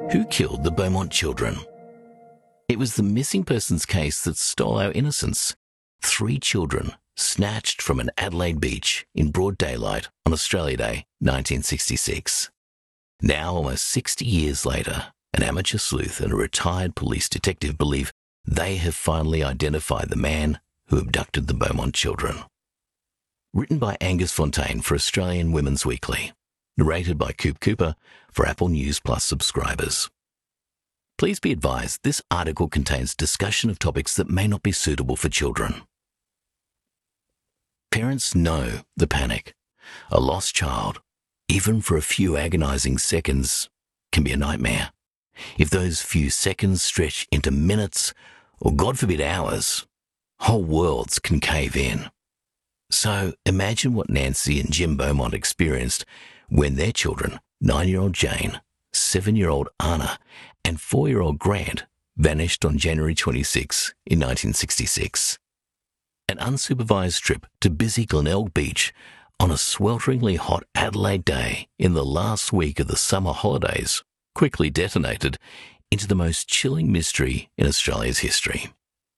Who killed the Beaumont children? It was the missing persons case that stole our innocence. 3 children snatched from an Adelaide beach in broad daylight on Australia Day, 1966. Now, almost 60 years later, an amateur sleuth and a retired police detective believe they have finally identified the man who abducted the Beaumont children. Written by Angus Fontaine for Australian Women's Weekly. Narrated by Coop Cooper for Apple News Plus subscribers. Please be advised this article contains discussion of topics that may not be suitable for children. Parents know the panic. A lost child, even for a few agonizing seconds, can be a nightmare. If those few seconds stretch into minutes, or God forbid hours, whole worlds can cave in. So imagine what Nancy and Jim Beaumont experienced when their children, 9-year-old Jane, 7-year-old Anna, and 4-year-old Grant, vanished on January 26 in 1966. An unsupervised trip to busy Glenelg Beach on a swelteringly hot Adelaide day in the last week of the summer holidays quickly detonated into the most chilling mystery in Australia's history.